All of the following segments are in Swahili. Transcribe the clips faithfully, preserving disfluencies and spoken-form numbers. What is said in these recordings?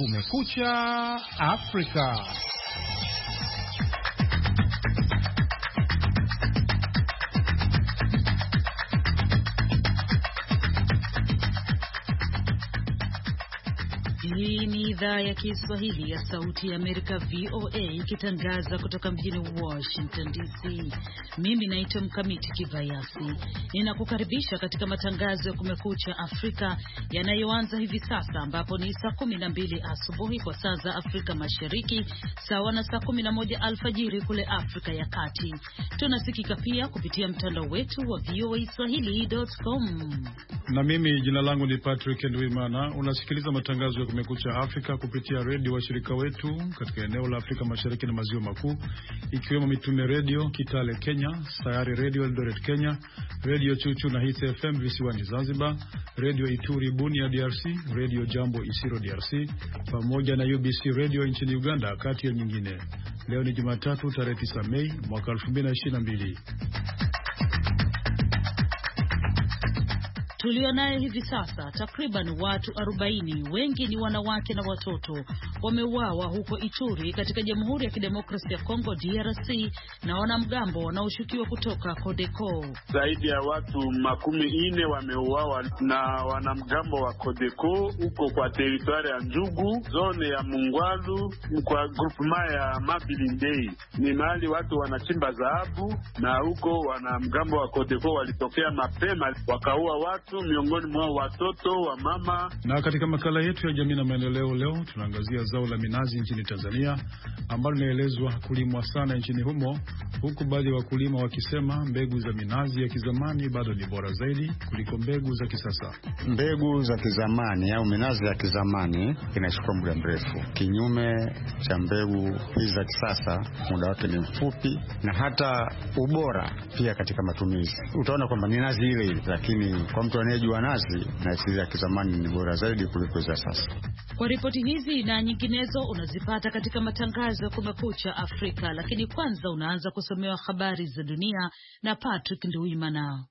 Kumekucha Afrika. Hii ni idhaa ya Kiswahili ya Sauti ya Amerika V O A ikitangaza kutoka mjini Washington D C. Mimi naitwa Mkamiti Kibayasi. Ninakukaribisha katika matangazo ya Kumekucha Afrika yanayoanza hivi sasa, ambapo ni saa kumi na mbili asubuhi kwa saa za Afrika Mashariki, sawa na saa kumi na moja alfajiri kule Afrika ya Kati. Tunasikika pia kupitia mtandao wetu wa V O A Swahili dot com. Na mimi jina langu ni Patrick Ndwimana. Unasikiliza matangazo ya Kumekucha Afrika kupitia redio washirika wetu katika eneo la Afrika Mashariki na Maziwa Makuu, ikiwemo Mitume Radio Kitale Kenya, Sayari Radio Eldoret Kenya, Radio Chuchu na Hits F M visiwani Zanzibar, Radio Ituri Bunia D R C, Radio Jambo Isiro D R C, pamoja na U B C Radio nchini Uganda, kati ya nyingine. Leo ni Jumatatu tarehe tisa Mei mwaka elfu mbili na ishirini na mbili. Tulionayo hivi sasa, takriban watu arobaini, wengi ni wanawake na watoto, wameuawa huko Ituri katika Jamhuri ya Kidemokrasia ya Kongo D R C na wanamgambo wanaoshukiwa kutoka Codeco. Zaidi ya watu makumi ine wameuawa na wanamgambo wa Codeco huko kwa teritwari ya Njugu, zone ya Mungwalu, kwa groupement ya Mabilindei. Ni mahali watu wanachimba dhahabu, na huko wanamgambo wa Codeco walitokea mapema wakaua watu, miongoni mwa watoto wa mama. Na katika makala yetu ya jamii na maendeleo leo tunaangazia zao la minazi nchini Tanzania, ambalo linaelezwa kulimwa sana nchini humo, huku baadhi ya wakulima wakisema mbegu za minazi ya kizamani bado ni bora zaidi kuliko mbegu za kisasa. Mbegu za kizamani au minazi ya kizamani inachukua muda mrefu, kinyume cha mbegu hizi za kisasa muda wake ni mfupi, na hata ubora pia katika matumizi utaona kwamba ni nazi ile ile, lakini kwa mtu anayejua nazi, nazi ya kizamani ni bora zaidi kuliko za sasa. Kwa ripoti hizi na nyinginezo unazipata katika matangazo ya Kumekucha Afrika, lakini kwanza unaanza kusomewa habari za dunia na Patrick Ndwimana.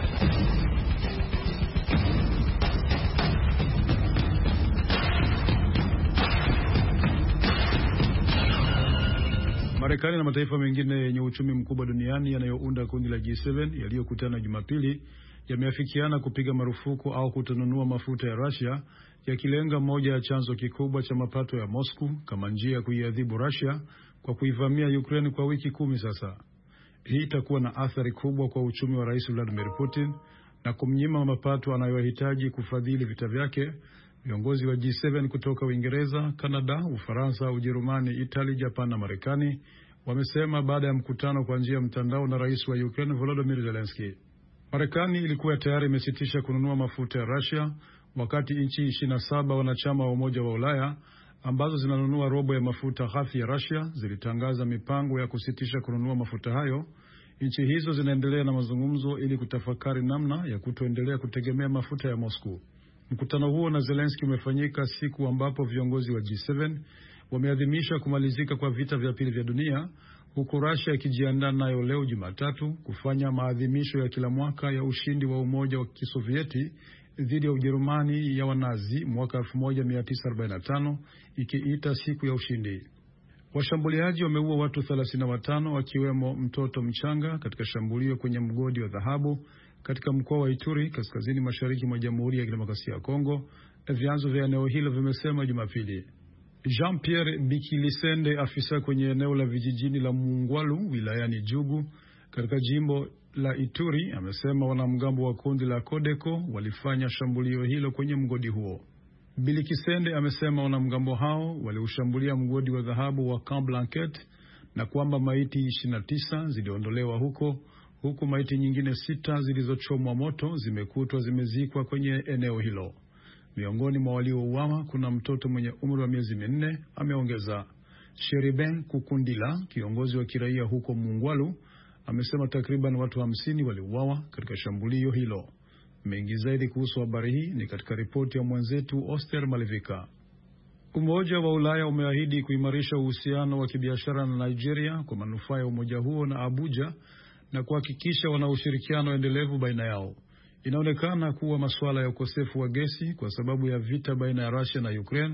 Marekani na mataifa mengine yenye uchumi mkubwa duniani yanayounda kundi la G saba yaliyokutana Jumapili yameafikiana kupiga marufuku au kutonunua mafuta ya Russia, yakilenga moja ya chanzo kikubwa cha mapato ya Moscow kama njia ya kuiadhibu Russia kwa kuivamia Ukraine kwa wiki kumi sasa. Hii itakuwa na athari kubwa kwa uchumi wa Rais Vladimir Putin na kumnyima mapato anayohitaji kufadhili vita vyake. Viongozi wa G saba kutoka Uingereza, Canada, Ufaransa, Ujerumani, Italy, Japan na Marekani wamesema baada ya mkutano kwa njia ya mtandao na Rais wa Ukraine Volodymyr Zelensky. Marekani ilikuwa tayari imesitisha kununua mafuta ya Russia, wakati nchi ishirini na saba wanachama wa Umoja wa Ulaya ambazo zinanunua robo ya mafuta ghafi ya Russia zilitangaza mipango ya kusitisha kununua mafuta hayo. Nchi hizo zinaendelea na mazungumzo ili kutafakari namna ya kutoendelea kutegemea mafuta ya Moscow. Mkutano huo na Zelensky umefanyika siku ambapo viongozi wa G saba wameadhimisha kumalizika kwa vita vya pili vya dunia, huku Russia ikijiandaa nayo leo Jumatatu kufanya maadhimisho ya kila mwaka ya ushindi wa Umoja wa Kisovieti dhidi ya Ujerumani ya Wanazi mwaka elfu moja mia tisa arobaini na tano, ikiita siku ya ushindi. Washambuliaji wameua watu thelathini na watano wakiwemo mtoto mchanga katika shambulio kwenye mgodi wa dhahabu katika mkoa wa Ituri kaskazini mashariki mwa Jamhuri ya Kidemokrasia ya Kongo, vyanzo vya eneo hilo vimesema Jumapili. Jean-Pierre Bikilisende, afisa kwenye eneo la vijijini la Mungwalu wilayani Jugu katika jimbo la Ituri, amesema wanamgambo wa kundi la Codeco walifanya shambulio hilo kwenye mgodi huo. Bikilisende amesema wanamgambo hao waliushambulia mgodi wa dhahabu wa Camp Blanket na kwamba maiti ishirini na tisa ziliondolewa huko, huku maiti nyingine sita zilizochomwa moto zimekutwa zimezikwa kwenye eneo hilo. Miongoni mwa waliouawa kuna mtoto mwenye umri wa miezi minne, ameongeza. Sheriben Kukundila, kiongozi wa kiraia huko Mungwalu, amesema takriban watu hamsini waliuawa katika shambulio hilo. Mengi zaidi kuhusu habari hii ni katika ripoti ya mwenzetu Oster Malivika. Umoja wa Ulaya umeahidi kuimarisha uhusiano wa kibiashara na Nigeria kwa manufaa ya umoja huo na Abuja na kuhakikisha wana ushirikiano endelevu baina yao. Inaonekana kuwa masuala ya ukosefu wa gesi kwa sababu ya vita baina ya Russia na Ukraine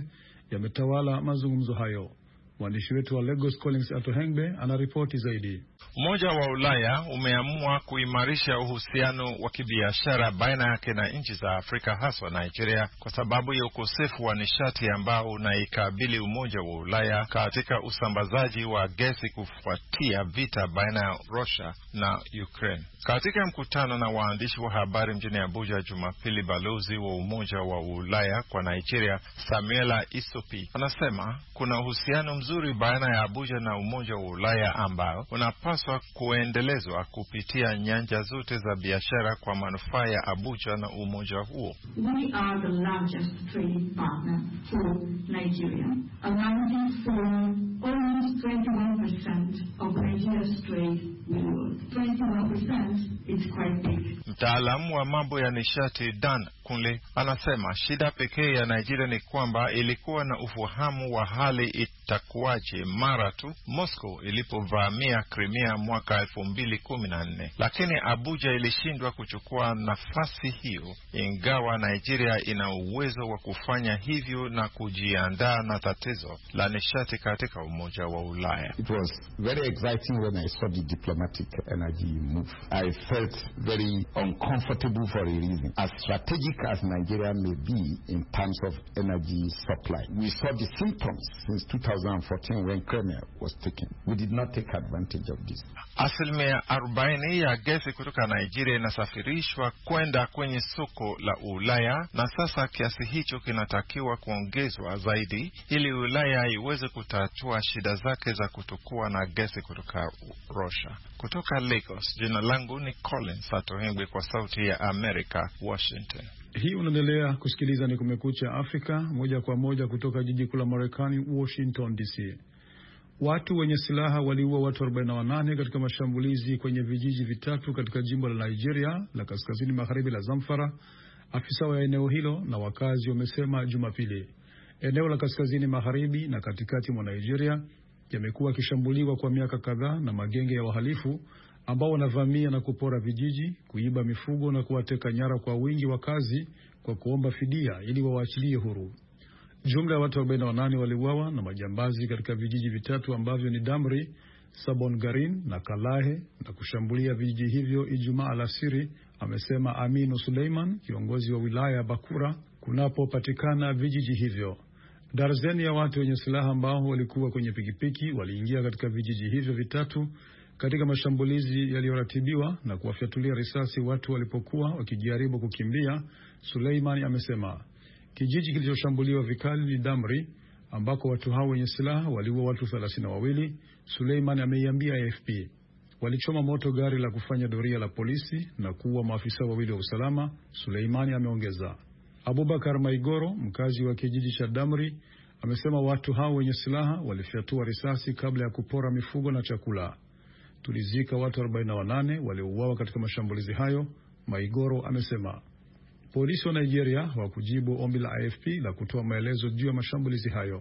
yametawala mazungumzo hayo. Mwandishi wetu wa Lagos Collins Atohengbe anaripoti zaidi. Umoja wa Ulaya umeamua kuimarisha uhusiano wa kibiashara baina yake na nchi za Afrika, haswa Nigeria, kwa sababu ya ukosefu wa nishati ambao unaikabili Umoja wa Ulaya katika usambazaji wa gesi kufuatia vita baina ya Russia na Ukraine. Katika mkutano na waandishi wa habari mjini Abuja Jumapili, balozi wa Umoja wa Ulaya kwa Nigeria, Samuela Isopi, anasema kuna uhusiano mzuri baina ya Abuja na Umoja wa Ulaya ambao unapaswa kuendelezwa kupitia nyanja zote za biashara kwa manufaa ya Abuja na umoja huo. We are the largest trading partner for Nigeria, accounting for almost twenty-one percent of Nigeria's trade with the world. twenty-one percent is quite big. Mtaalamu wa mambo ya nishati Dan Kunle anasema shida pekee ya Nigeria ni kwamba ilikuwa na ufahamu wa hali itakuwaje mara tu Moscow ilipovamia Crimea mwaka elfu mbili kumi na nne. Lakini Abuja ilishindwa kuchukua nafasi hiyo, ingawa Nigeria ina uwezo wa kufanya hivyo na kujiandaa na tatizo la nishati katika Umoja wa Ulaya. It was very exciting when I saw the diplomatic energy move. I felt very uncomfortable for a reason. As strategic as Nigeria may be in terms of energy supply, we saw the symptoms since two thousand fourteen when Crimea was taken. We did not take advantage of this. Asilimia arobaini ya gesi kutoka Nigeria inasafirishwa kwenda kwenye soko la Ulaya, na sasa kiasi hicho kinatakiwa kuongezwa zaidi ili Ulaya iweze kutatua shida zake za kutokuwa na gesi kutoka Russia. Kutoka Lagos, jina langu ni Collins Atohengbe kwa Sauti ya Amerika, Washington. Hii unaendelea kusikiliza ni Kumekucha Afrika, moja kwa moja kutoka jiji kuu la Marekani, Washington D C. Watu wenye silaha waliua watu arobaini na wanane katika mashambulizi kwenye vijiji vitatu katika jimbo la Nigeria la kaskazini magharibi la Zamfara, afisa wa eneo hilo na wakazi wamesema Jumapili. Eneo la kaskazini magharibi na katikati mwa Nigeria yamekuwa kishambuliwa kwa miaka kadhaa na magenge ya wahalifu ambao wanavamia na kupora vijiji, kuiba mifugo na kuwateka nyara kwa wingi wakazi kwa kuomba fidia ili wawaachilie huru. Jumla ya watu arobaini na wanane waliuawa na majambazi katika vijiji vitatu ambavyo ni Damri, Sabon Garin na Kalahe, na kushambulia vijiji hivyo Ijumaa alasiri, amesema Aminu Suleiman, kiongozi wa wilaya ya Bakura, kunapopatikana vijiji hivyo. Darzeni ya watu wenye silaha ambao walikuwa kwenye pikipiki waliingia katika vijiji hivyo vitatu katika mashambulizi yaliyoratibiwa na kuwafyatulia risasi watu walipokuwa wakijaribu kukimbia, Suleiman amesema. Kijiji kilichoshambuliwa vikali ni Damri, ambako watu hao wenye silaha waliua watu thelathini na wawili, Suleiman ameiambia A F P. Walichoma moto gari la kufanya doria la polisi na kuua maafisa wawili wa usalama, Suleiman ameongeza. Abubakar Maigoro, mkazi wa kijiji cha Damri, amesema watu hao wenye silaha walifyatua risasi kabla ya kupora mifugo na chakula. Tulizika watu arobaini na wanane waliouawa katika mashambulizi hayo, Maigoro amesema. Polisi wa Nigeria hawakujibu ombi la A F P la kutoa maelezo juu ya mashambulizi hayo.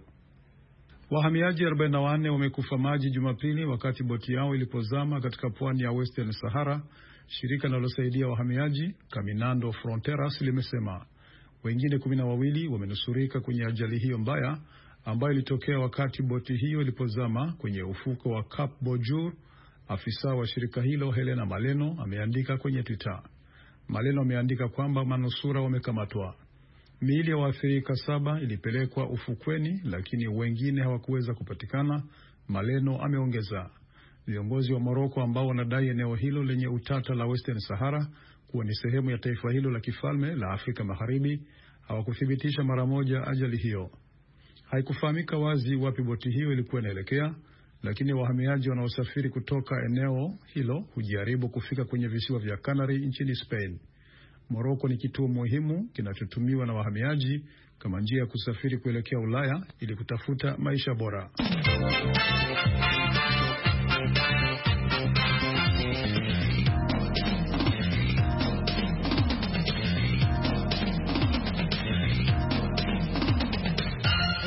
Wahamiaji arobaini na wanne wamekufa maji Jumapili wakati boti yao ilipozama katika pwani ya Western Sahara, shirika linalosaidia wahamiaji Caminando Fronteras limesema. Wengine kumi na wawili wamenusurika kwenye ajali hiyo mbaya ambayo ilitokea wakati boti hiyo ilipozama kwenye ufuko wa Cap Bojur. Afisa wa shirika hilo Helena Maleno ameandika kwenye Twitter. Maleno ameandika kwamba manusura wamekamatwa. Miili ya waathirika saba ilipelekwa ufukweni, lakini wengine hawakuweza kupatikana, Maleno ameongeza. Viongozi wa Morocco ambao wanadai eneo hilo lenye utata la Western Sahara kuwa ni sehemu ya taifa hilo la kifalme la Afrika Magharibi hawakuthibitisha mara moja ajali hiyo. Haikufahamika wazi wapi boti hiyo ilikuwa inaelekea, lakini wahamiaji wanaosafiri kutoka eneo hilo hujaribu kufika kwenye visiwa vya Canary nchini Spain. Morocco ni kituo muhimu kinachotumiwa na wahamiaji kama njia ya kusafiri kuelekea Ulaya ili kutafuta maisha bora.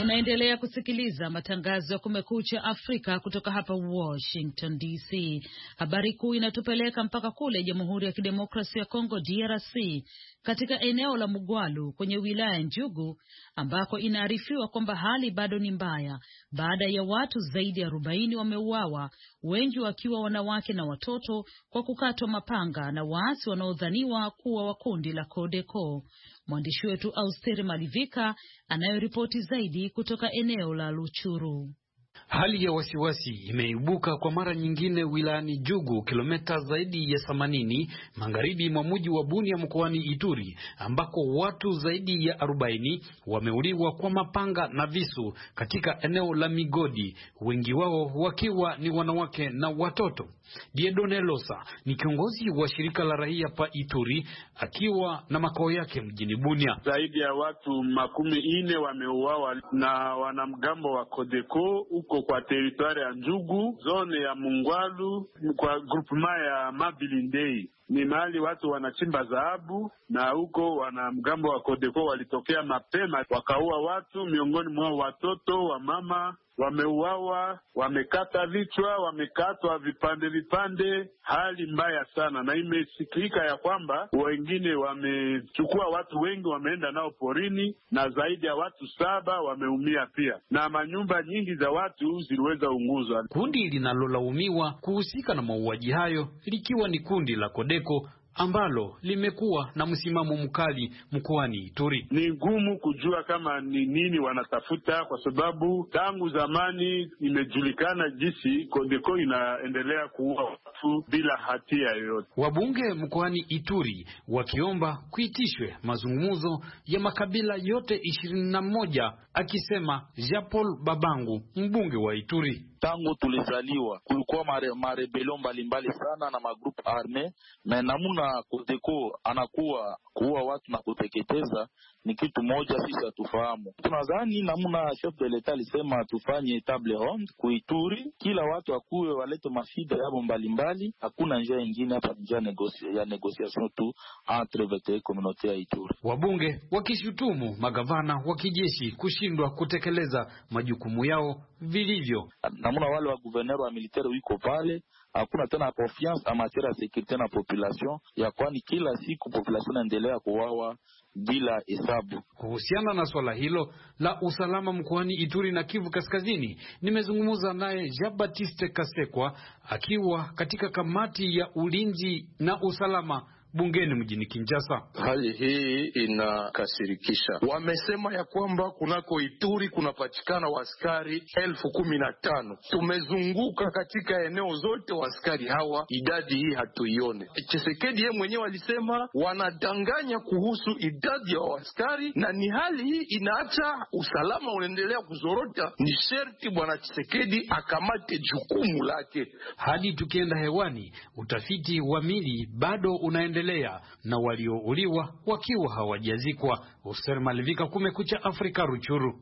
Unaendelea kusikiliza matangazo ya Kumekucha Afrika kutoka hapa Washington D C. Habari kuu inatupeleka mpaka kule Jamhuri ya Kidemokrasia ya Kongo D R C, katika eneo la Mugwalu kwenye wilaya Njugu, ambako inaarifiwa kwamba hali bado ni mbaya baada ya watu zaidi ya arobaini wameuawa, wengi wakiwa wanawake na watoto, kwa kukatwa mapanga na waasi wanaodhaniwa kuwa wa kundi la Codeco. Mwandishi wetu Austeri Malivika anayoripoti zaidi kutoka eneo la Luchuru. Hali ya wasiwasi imeibuka kwa mara nyingine wilayani Jugu, kilomita zaidi ya themanini magharibi mwa mji wa Bunia mkoani Ituri, ambako watu zaidi ya arobaini wameuliwa kwa mapanga na visu katika eneo la Migodi, wengi wao wakiwa ni wanawake na watoto. Diedone Losa ni kiongozi wa shirika la raia pa Ituri, akiwa na makao yake mjini Bunia. Zaidi ya watu makumi ine wameuawa na wanamgambo wa Codeco uko kwa teritwari ya Njugu, zone ya Mungwalu, kwa groupement ya Mabilindei. Ni mahali watu wanachimba dhahabu, na huko wanamgambo wa Codeco walitokea mapema wakaua watu, miongoni mwao watoto, wa mama wameuawa, wamekata vichwa, wamekatwa vipande vipande. Hali mbaya sana, na imesikika ya kwamba wengine wamechukua watu wengi wameenda nao porini, na zaidi ya watu saba wameumia pia, na manyumba nyingi za watu ziliweza unguzwa. Kundi linalolaumiwa kuhusika na mauaji hayo likiwa ni kundi la Codeco, ambalo limekuwa na msimamo mkali mkoani Ituri. Ni ngumu kujua kama ni nini wanatafuta, kwa sababu tangu zamani imejulikana jinsi Codeco inaendelea kuua watu bila hatia yoyote. Wabunge mkoani Ituri wakiomba kuitishwe mazungumzo ya makabila yote ishirini na moja, akisema Jean Paul Babangu, mbunge wa Ituri. Tangu tulizaliwa kulikuwa mare, marebelio mbalimbali sana na magrupu arme, na namuna Codeco anakuwa kuua watu na kuteketeza ni kitu moja sisi hatufahamu. Tunadhani namuna chef de l'etat alisema tufanye table ronde kuituri, kila watu akuwe walete mashida yao mbalimbali. Hakuna njia nyingine hapa, njia negosia ya negotiation tu entre vete communauté ya Ituri. Wabunge wakishutumu magavana wa kijeshi kushindwa kutekeleza majukumu yao vilivyo. Namuna wale wa gouverneur wa militaire wiko pale, hakuna tena confiance en matière ya sécurité na population, ya kwani kila siku population inaendelea kuwawa bila hesabu. Kuhusiana na swala hilo la usalama mkoani Ituri na Kivu Kaskazini, nimezungumza naye Jean Baptiste Kasekwa, akiwa katika kamati ya ulinzi na usalama bungeni mjini Kinshasa. Hali hii inakasirikisha. Wamesema ya kwamba kunako Ituri kunapatikana waskari elfu kumi na tano. Tumezunguka katika eneo zote, waskari hawa idadi hii hatuione. Tshisekedi yeye mwenyewe alisema wanadanganya kuhusu idadi ya waskari, na ni hali hii inaacha usalama unaendelea kuzorota. Ni sherti bwana Tshisekedi akamate jukumu lake. Hadi tukienda hewani, utafiti wa mili bado unaendelea na waliouliwa wakiwa hawajazikwa. Oster Malivika, Kumekucha Afrika, Ruchuru.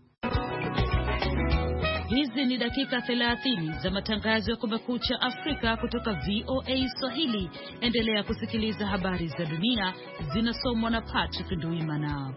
Hizi ni dakika thelathini za matangazo ya Kumekucha Afrika kutoka V O A Swahili. Endelea kusikiliza habari za dunia, zinasomwa na Patrick Nduimana.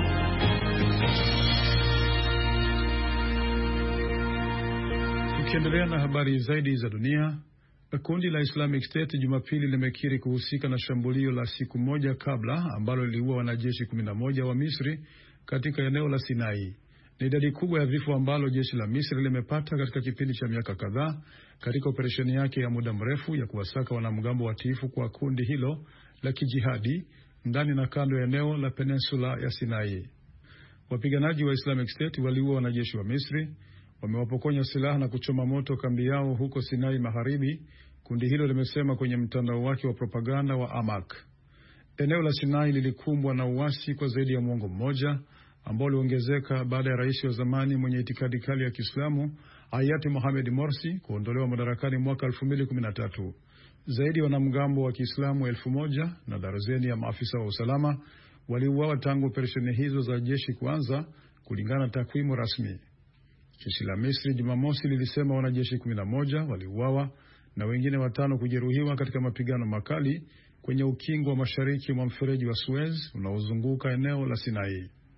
Tukiendelea na habari zaidi za dunia, kundi la Islamic State Jumapili limekiri kuhusika na shambulio la siku moja kabla ambalo liliua wanajeshi kumi na moja wa Misri katika eneo la Sinai. Ni idadi kubwa ya vifo ambalo jeshi la Misri limepata katika kipindi cha miaka kadhaa katika operesheni yake ya muda mrefu ya kuwasaka wanamgambo watiifu kwa kundi hilo la kijihadi ndani na kando ya eneo la peninsula ya Sinai. Wapiganaji wa Islamic State waliua wanajeshi wa Misri, wamewapokonya silaha na kuchoma moto kambi yao huko Sinai Magharibi, kundi hilo limesema kwenye mtandao wake wa propaganda wa Amak. Eneo la Sinai lilikumbwa na uasi kwa zaidi ya mwongo mmoja, ambao uliongezeka baada ya rais wa zamani mwenye itikadi kali ya Kiislamu Hayati Mohamed Morsi kuondolewa madarakani mwaka elfu mbili kumi na tatu. Zaidi ya wanamgambo wa Kiislamu elfu moja na darzeni ya maafisa wa usalama waliuawa tangu operesheni hizo za jeshi kuanza, kulingana na takwimu rasmi. Jeshi la Misri Jumamosi lilisema wanajeshi kumi na moja waliuawa na wengine watano kujeruhiwa katika mapigano makali kwenye ukingo wa mashariki mwa mfereji wa Suez unaozunguka eneo la Sinai.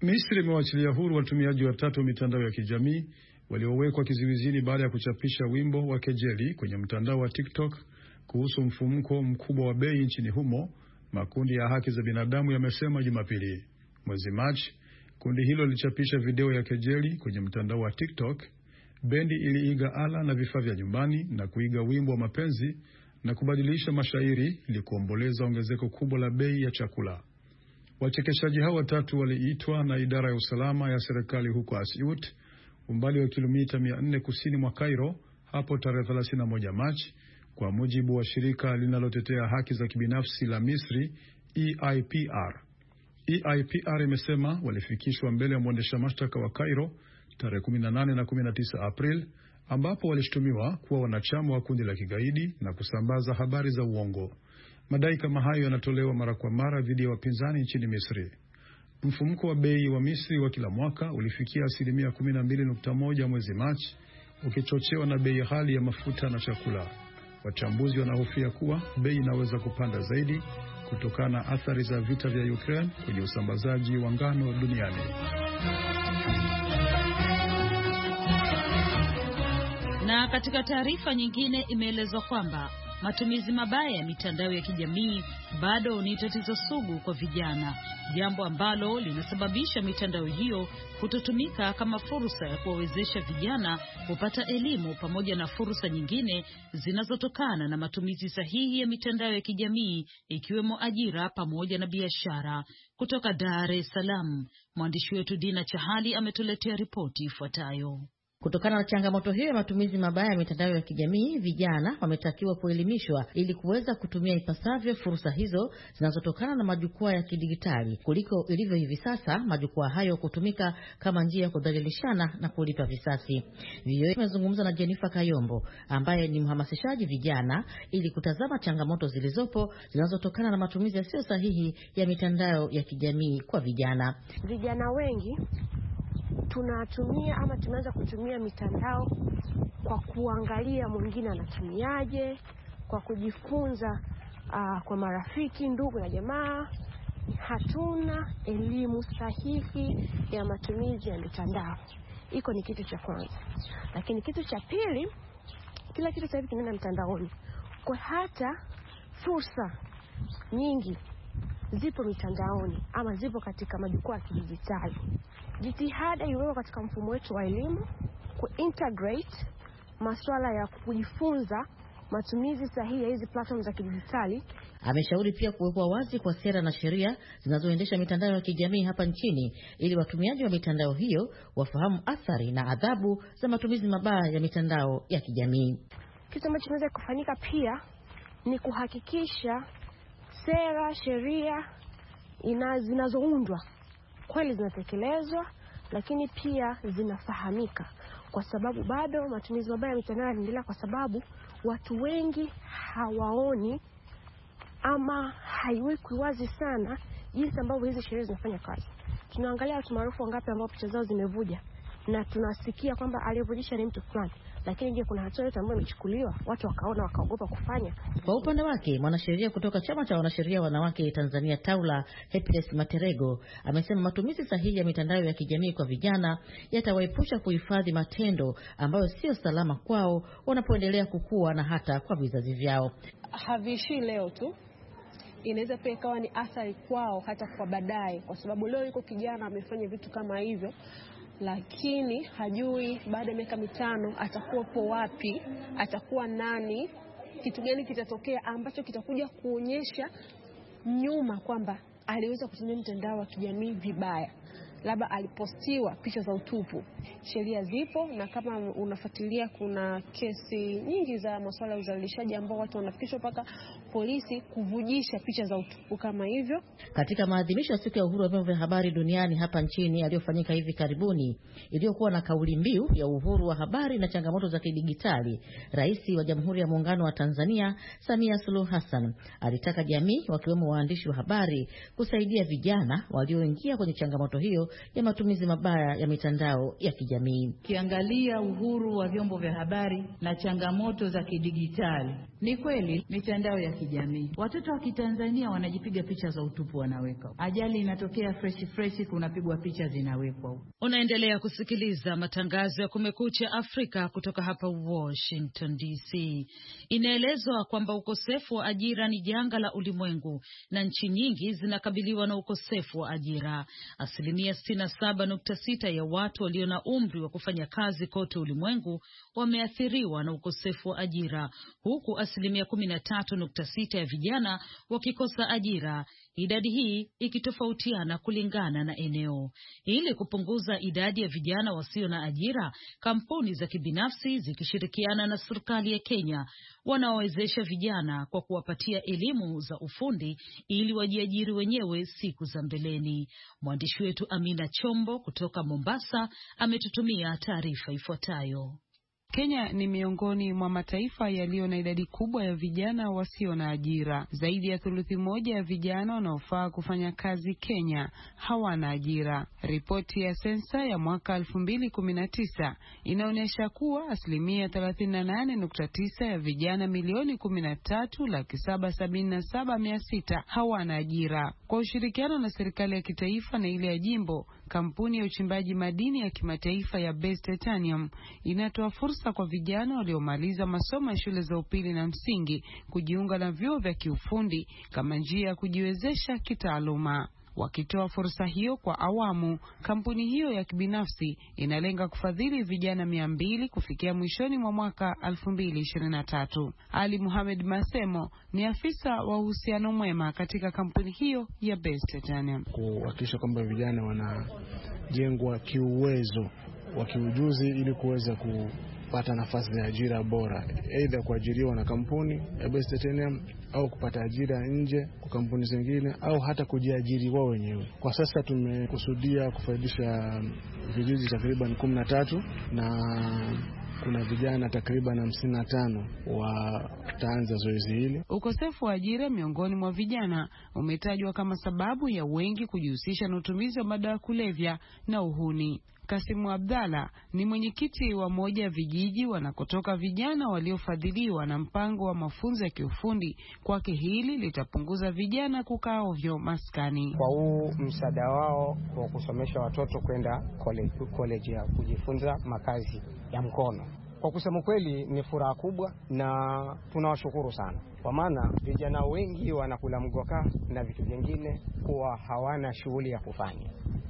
Misri imewaachilia huru watumiaji watatu wa mitandao ya kijamii waliowekwa kizuizini baada ya kuchapisha wimbo wa kejeli kwenye mtandao wa TikTok kuhusu mfumuko mkubwa wa bei nchini humo, makundi ya haki za binadamu yamesema Jumapili. Mwezi Machi, kundi hilo lilichapisha video ya kejeli kwenye mtandao wa TikTok. Bendi iliiga ala na vifaa vya nyumbani na kuiga wimbo wa mapenzi na kubadilisha mashairi ili kuomboleza ongezeko kubwa la bei ya chakula. Wachekeshaji hao watatu waliitwa na idara ya usalama ya serikali huko Asyut, umbali wa kilomita mia nne kusini mwa Cairo, hapo tarehe thelathini na moja Machi, kwa mujibu wa shirika linalotetea haki za kibinafsi la Misri E I P R. E I P R imesema walifikishwa mbele ya mwendesha mashtaka wa Cairo tarehe kumi na nane na kumi na tisa April, ambapo walishtumiwa kuwa wanachama wa kundi la kigaidi na kusambaza habari za uongo. Madai kama hayo yanatolewa mara kwa mara dhidi ya wapinzani nchini Misri. Mfumuko wa bei wa Misri wa kila mwaka ulifikia asilimia kumi na mbili nukta moja mwezi Machi, ukichochewa na bei ghali ya mafuta na chakula. Wachambuzi wanahofia kuwa bei inaweza kupanda zaidi kutokana na athari za vita vya Ukraine kwenye usambazaji wa ngano duniani. Na katika taarifa nyingine imeelezwa kwamba matumizi mabaya ya mitandao ya kijamii bado ni tatizo sugu kwa vijana, jambo ambalo linasababisha mitandao hiyo kutotumika kama fursa ya kuwawezesha vijana kupata elimu pamoja na fursa nyingine zinazotokana na matumizi sahihi ya mitandao ya kijamii, ikiwemo ajira pamoja na biashara. Kutoka Dar es Salaam, mwandishi wetu Dina Chahali ametuletea ripoti ifuatayo. Kutokana na changamoto hiyo ya matumizi mabaya ya mitandao ya kijamii, vijana wametakiwa kuelimishwa ili kuweza kutumia ipasavyo fursa hizo zinazotokana na majukwaa ya kidigitali kuliko ilivyo hivi sasa majukwaa hayo kutumika kama njia ya kudhalilishana na kulipa visasi. Vio imezungumza na Jennifer Kayombo ambaye ni mhamasishaji vijana ili kutazama changamoto zilizopo zinazotokana na matumizi yasiyo sahihi ya mitandao ya kijamii kwa vijana. Vijana wengi tunatumia ama tumeanza kutumia mitandao kwa kuangalia mwingine anatumiaje, kwa kujifunza uh, kwa marafiki, ndugu na jamaa. Hatuna elimu sahihi ya matumizi ya mitandao. Iko ni kitu cha kwanza. Lakini kitu cha pili, kila kitu sasa hivi kinaenda mtandaoni. Kwa hata fursa nyingi zipo mitandaoni ama zipo katika majukwaa ya kidijitali. Jitihada iwepo katika mfumo wetu wa elimu kuintegrate masuala ya kujifunza matumizi sahihi ya hizi platforms za kidijitali. Ameshauri pia kuwekwa wazi kwa sera na sheria zinazoendesha mitandao ya kijamii hapa nchini ili watumiaji wa mitandao hiyo wafahamu athari na adhabu za matumizi mabaya ya mitandao ya kijamii. Kitu ambacho kinaweza kufanyika pia ni kuhakikisha sera, sheria zinazoundwa kweli zinatekelezwa, lakini pia zinafahamika, kwa sababu bado matumizi mabaya ya mitandao yanaendelea, kwa sababu watu wengi hawaoni ama haiweki wazi sana jinsi ambavyo hizi sheria zinafanya kazi. Tunaangalia watu maarufu wangapi ambao picha zao zimevuja na tunasikia kwamba aliyevujisha ni mtu fulani, lakini je, kuna hatua yote ambayo imechukuliwa watu wakaona wakaogopa kufanya? Kwa upande wake, mwanasheria kutoka chama cha wanasheria wanawake Tanzania Taula, Happiness Materego, amesema matumizi sahihi ya mitandao ya kijamii kwa vijana yatawaepusha kuhifadhi matendo ambayo sio salama kwao wanapoendelea kukua na hata kwa vizazi vyao. Haviishi leo tu, inaweza pia ikawa ni athari kwao hata kwa baadaye, kwa sababu leo yuko kijana amefanya vitu kama hivyo, lakini hajui baada ya miaka mitano atakuwa wapi, atakuwa nani, kitu gani kitatokea ambacho kitakuja kuonyesha nyuma kwamba aliweza kutumia mtandao wa kijamii vibaya. Labda alipostiwa picha za utupu. Sheria zipo, na kama unafuatilia kuna kesi nyingi za masuala ya uzalishaji ambao watu wanafikishwa mpaka polisi kuvujisha picha za utupu kama hivyo. Katika maadhimisho ya siku ya uhuru wa vyombo vya habari duniani hapa nchini yaliyofanyika hivi karibuni, iliyokuwa na kauli mbiu ya uhuru wa habari na changamoto za kidijitali, Rais wa Jamhuri ya Muungano wa Tanzania Samia Suluhu Hassan alitaka jamii wakiwemo waandishi wa habari kusaidia vijana walioingia kwenye changamoto hiyo ya matumizi mabaya ya mitandao ya kijamii. Kiangalia uhuru wa vyombo vya habari na changamoto za kidijitali, ni kweli mitandao ya kijamii. Watoto wa Kitanzania wanajipiga picha za utupu wanaweka. Ajali inatokea fresh fresh, kunapigwa picha zinawekwa. Unaendelea kusikiliza matangazo ya Kumekucha Afrika kutoka hapa Washington D C. Inaelezwa kwamba ukosefu wa ajira ni janga la ulimwengu na nchi nyingi zinakabiliwa na ukosefu wa ajira. Asilimia sitini na saba nukta sita ya watu walio na umri wa kufanya kazi kote ulimwengu wameathiriwa na ukosefu wa ajira, huku asilimia kumi na tatu nukta sita ya vijana wakikosa ajira, idadi hii ikitofautiana kulingana na eneo. Ili kupunguza idadi ya vijana wasio na ajira, kampuni za kibinafsi zikishirikiana na serikali ya Kenya wanawawezesha vijana kwa kuwapatia elimu za ufundi ili wajiajiri wenyewe siku za mbeleni. Mwandishi wetu Amina Chombo kutoka Mombasa ametutumia taarifa ifuatayo. Kenya ni miongoni mwa mataifa yaliyo na idadi kubwa ya vijana wasio na ajira. Zaidi ya thuluthi moja ya vijana wanaofaa kufanya kazi Kenya hawana ajira. Ripoti ya sensa ya mwaka elfu mbili kumi na tisa inaonyesha kuwa asilimia thelathini na nane nukta tisa ya vijana milioni kumi na tatu laki saba sabini na saba mia sita hawana ajira. Kwa ushirikiano na serikali ya kitaifa na ile ya jimbo, kampuni ya uchimbaji madini ya kimataifa ya Base Titanium inatoa fursa kwa vijana waliomaliza masomo ya shule za upili na msingi kujiunga na vyuo vya kiufundi kama njia ya kujiwezesha kitaaluma. Wakitoa fursa hiyo kwa awamu, kampuni hiyo ya kibinafsi inalenga kufadhili vijana mia mbili kufikia mwishoni mwa mwaka elfu mbili ishirini na tatu. Ali Muhammad Masemo ni afisa wa uhusiano mwema katika kampuni hiyo ya Base Titanium. Kuhakikisha kwamba vijana wanajengwa kiuwezo wa kiujuzi ili kuweza kupata nafasi za ajira bora, aidha kuajiriwa na kampuni ya Base Titanium au kupata ajira nje kwa kampuni zingine au hata kujiajiri wao wenyewe. Kwa sasa tumekusudia kufaidisha vijiji takriban kumi na tatu na kuna vijana takriban hamsini na tano wataanza zoezi hili. Ukosefu wa ajira miongoni mwa vijana umetajwa kama sababu ya wengi kujihusisha na utumizi wa madawa kulevya na uhuni. Kasimu Abdalla ni mwenyekiti wa moja ya vijiji wanakotoka vijana waliofadhiliwa na mpango wa mafunzo ya kiufundi. Kwake hili litapunguza vijana kukaa ovyo maskani. Kwa huu msaada wao wa kusomesha watoto kwenda college, college ya kujifunza makazi ya mkono, kwa kusema kweli ni furaha kubwa na tunawashukuru sana, kwa maana vijana wengi wanakula mgoka na vitu vingine kuwa hawana shughuli ya kufanya,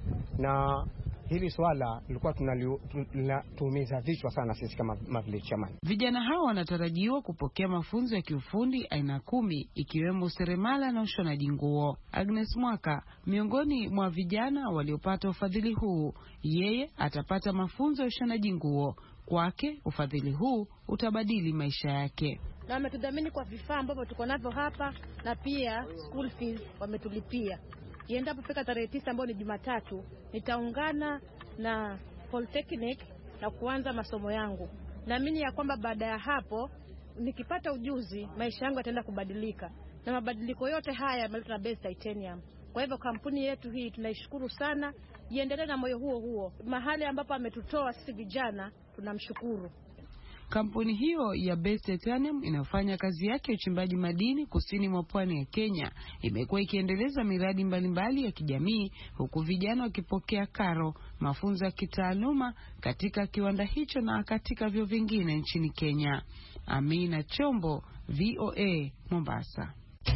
na hili swala lilikuwa tunatumiza vichwa sana sisi kama mavillage chairman. Vijana hao wanatarajiwa kupokea mafunzo ya kiufundi aina kumi ikiwemo seremala na ushonaji nguo. Agnes Mwaka miongoni mwa vijana waliopata ufadhili huu, yeye atapata mafunzo ya ushonaji nguo. Kwake ufadhili huu utabadili maisha yake. Na wametudhamini kwa vifaa ambavyo tuko navyo hapa, na pia school fees wametulipia. Iendapo fika tarehe tisa ambayo ni Jumatatu, nitaungana na Polytechnic na kuanza masomo yangu. Naamini ya kwamba baada ya hapo nikipata ujuzi, maisha yangu yataenda kubadilika. Na mabadiliko yote haya yameletwa na Base Titanium. Kwa hivyo kampuni yetu hii tunaishukuru sana, iendelee na moyo huo huo. Mahali ambapo ametutoa sisi vijana tunamshukuru. Kampuni hiyo ya Base Titanium inayofanya kazi yake uchimbaji madini kusini mwa pwani ya Kenya imekuwa ikiendeleza miradi mbalimbali mbali ya kijamii, huku vijana wakipokea karo, mafunzo ya kitaaluma katika kiwanda hicho na katika vyuo vingine nchini Kenya. Amina Chombo, V O A, Mombasa.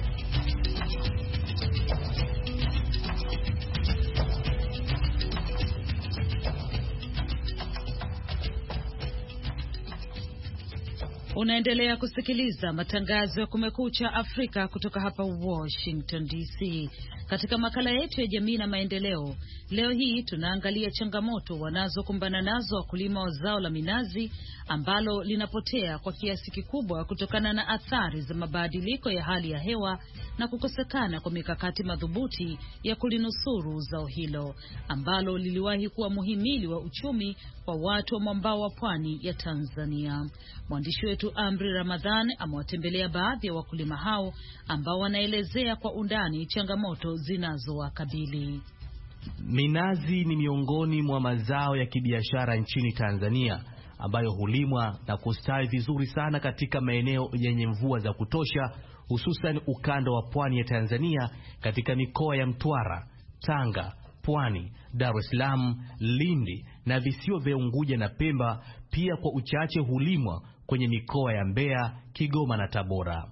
Unaendelea kusikiliza matangazo ya Kumekucha Afrika kutoka hapa Washington D C. Katika makala yetu ya jamii na maendeleo, leo hii tunaangalia changamoto wanazokumbana nazo wakulima wa zao la minazi ambalo linapotea kwa kiasi kikubwa kutokana na athari za mabadiliko ya hali ya hewa na kukosekana kwa mikakati madhubuti ya kulinusuru zao hilo ambalo liliwahi kuwa muhimili wa uchumi kwa watu wa mwambao wa pwani ya Tanzania. Mwandishi wetu Amri Ramadhan amewatembelea baadhi ya wakulima hao ambao wanaelezea kwa undani changamoto zinazowakabili. Minazi ni miongoni mwa mazao ya kibiashara nchini Tanzania ambayo hulimwa na kustawi vizuri sana katika maeneo yenye mvua za kutosha, hususan ukanda wa pwani ya Tanzania katika mikoa ya Mtwara, Tanga, Pwani, Dar es Salaam, Lindi na visiwa vya Unguja na Pemba. Pia kwa uchache hulimwa kwenye mikoa ya Mbeya, Kigoma na Tabora.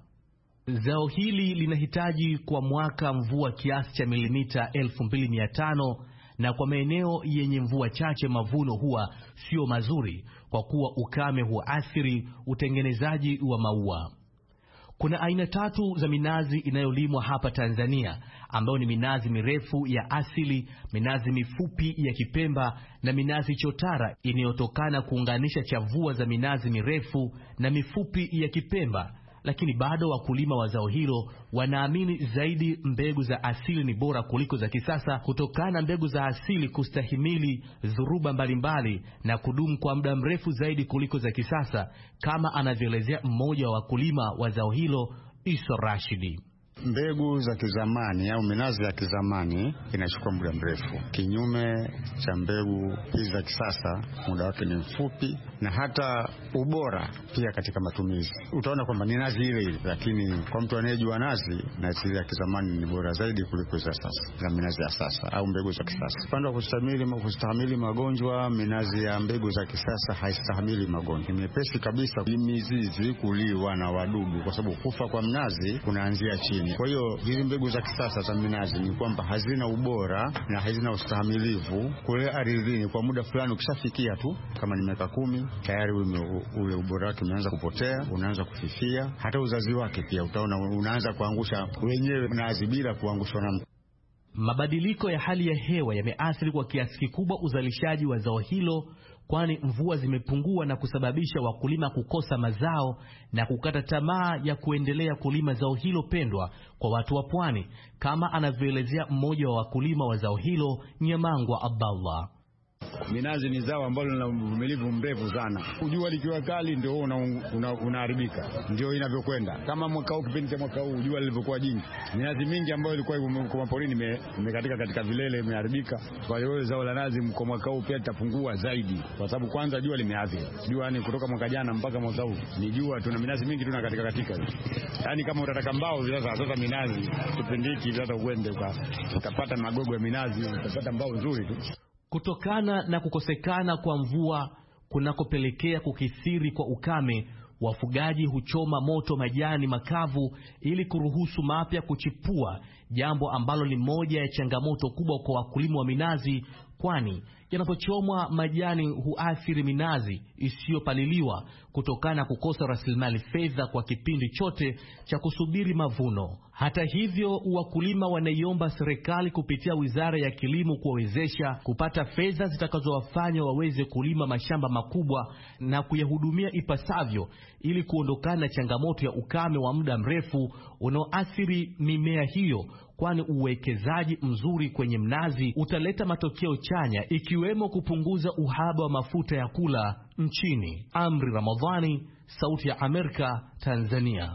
Zao hili linahitaji kwa mwaka mvua kiasi cha milimita elfu mbili mia tano, na kwa maeneo yenye mvua chache mavuno huwa sio mazuri kwa kuwa ukame huathiri utengenezaji wa maua. Kuna aina tatu za minazi inayolimwa hapa Tanzania, ambayo ni minazi mirefu ya asili, minazi mifupi ya Kipemba na minazi chotara inayotokana kuunganisha chavua za minazi mirefu na mifupi ya Kipemba. Lakini bado wakulima wa zao hilo wanaamini zaidi mbegu za asili ni bora kuliko za kisasa, kutokana mbegu za asili kustahimili dhuruba mbalimbali na kudumu kwa muda mrefu zaidi kuliko za kisasa, kama anavyoelezea mmoja wa wakulima wa zao hilo, Isa Rashidi. Mbegu za kizamani au minazi ya kizamani inachukua muda mrefu, kinyume cha mbegu hizi za kisasa muda wake ni mfupi, na hata ubora pia katika matumizi utaona kwamba ni nazi ile ile, lakini kwa mtu anayejua nazi, nazi ya kizamani ni bora zaidi kuliko za sasa, za minazi ya sasa au mbegu za kisasa. Upande wa kustahimili kustahimili magonjwa, minazi ya mbegu za kisasa haistahimili magonjwa, ni mepesi kabisa mizizi kuliwa na wadudu, kwa sababu kufa kwa mnazi kunaanzia chini. Kwa hiyo hizi mbegu za kisasa za minazi ni kwamba hazina ubora na hazina ustahimilivu kule ardhini kwa muda fulani. Ukishafikia tu kama ni miaka kumi, tayari ule ubora wake unaanza kupotea, unaanza kufifia, hata uzazi wake pia utaona unaanza kuangusha wenyewe mnazi bila kuangushwa na mtu. Mabadiliko ya hali ya hewa yameathiri kwa kiasi kikubwa uzalishaji wa zao hilo, kwani mvua zimepungua na kusababisha wakulima kukosa mazao na kukata tamaa ya kuendelea kulima zao hilo pendwa kwa watu wa pwani, kama anavyoelezea mmoja wa wakulima wa zao hilo, Nyamangwa Abdallah. Minazi ni zao ambalo lina uvumilivu mrefu sana. Jua likiwa kali ndio unaharibika, una, una ndio inavyokwenda. Kama mwaka huu, kipindi cha mwaka huu jua lilivyokuwa jingi, minazi mingi ambayo ilikuwa kwa maporini imekatika katika vilele, imeharibika. Kwa hiyo zao la nazi kwa mwaka huu pia litapungua zaidi, kwa sababu kwanza jua limeathiri. Jua ni kutoka mwaka jana mpaka mwaka huu ni jua, tuna minazi mingi tuna katika katika. Yaani kama utataka mbao sasa sasa minazi kipindi hiki sasa uende ukapata magogo ya minazi, utapata mbao nzuri tu. Kutokana na kukosekana kwa mvua kunakopelekea kukithiri kwa ukame, wafugaji huchoma moto majani makavu ili kuruhusu mapya kuchipua, jambo ambalo ni moja ya changamoto kubwa kwa wakulima wa minazi, kwani yanapochomwa majani huathiri minazi isiyopaliliwa kutokana na kukosa rasilimali fedha kwa kipindi chote cha kusubiri mavuno. Hata hivyo, wakulima wanaiomba serikali kupitia Wizara ya Kilimo kuwawezesha kupata fedha zitakazowafanya waweze kulima mashamba makubwa na kuyahudumia ipasavyo ili kuondokana na changamoto ya ukame wa muda mrefu unaoathiri mimea hiyo, kwani uwekezaji mzuri kwenye mnazi utaleta matokeo chanya, ikiwemo kupunguza uhaba wa mafuta ya kula nchini. Amri Ramadhani, Sauti ya Amerika, Tanzania.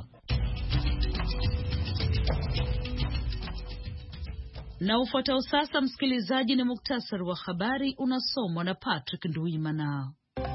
Na ufuatao sasa, msikilizaji, ni muktasari wa habari unasomwa na Patrick Nduwimana.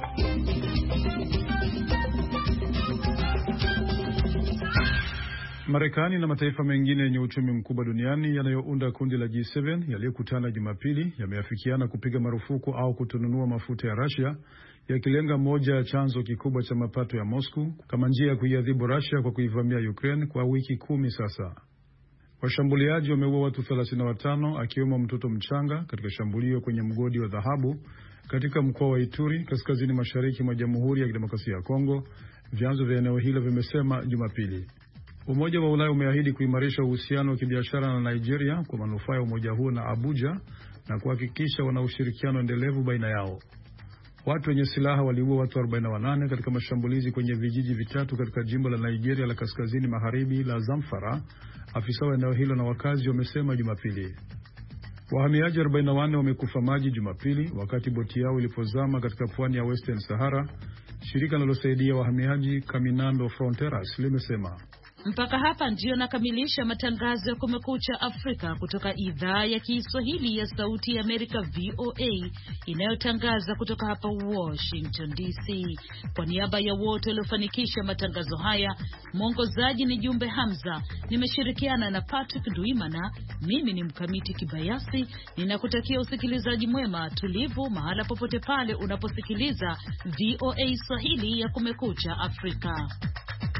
Marekani na mataifa mengine yenye uchumi mkubwa duniani yanayounda kundi la G saba yaliyokutana Jumapili yameafikiana kupiga marufuku au kutununua mafuta ya Russia, yakilenga moja ya chanzo kikubwa cha mapato ya Moscow kama njia ya kuiadhibu Russia kwa kuivamia Ukraine kwa wiki kumi sasa. Washambuliaji wameua watu thelathini na watano akiwemo mtoto mchanga katika shambulio kwenye mgodi wa dhahabu katika mkoa wa Ituri kaskazini mashariki mwa Jamhuri ya Kidemokrasia ya Kongo, vyanzo vya eneo hilo vimesema Jumapili. Umoja wa Ulaya umeahidi kuimarisha uhusiano wa kibiashara na Nigeria kwa manufaa ya umoja huo na Abuja na kuhakikisha wana ushirikiano endelevu baina yao. Watu wenye silaha waliua watu arobaini na wanane katika mashambulizi kwenye vijiji vitatu katika jimbo la Nigeria la kaskazini magharibi la Zamfara, afisa wa eneo hilo na wakazi wamesema Jumapili. Wahamiaji arobaini na wanne wamekufa maji Jumapili wakati boti yao ilipozama katika pwani ya Western Sahara, shirika linalosaidia wahamiaji Caminando Fronteras limesema. Mpaka hapa ndio nakamilisha matangazo ya Kumekucha Afrika kutoka idhaa ya Kiswahili ya Sauti ya Amerika V O A inayotangaza kutoka hapa Washington D C. Kwa niaba ya wote waliofanikisha matangazo haya, mwongozaji ni Jumbe Hamza, nimeshirikiana na Patrick Duimana. Mimi ni Mkamiti Kibayasi, ninakutakia usikilizaji mwema tulivu mahala popote pale unaposikiliza V O A Swahili ya Kumekucha Afrika.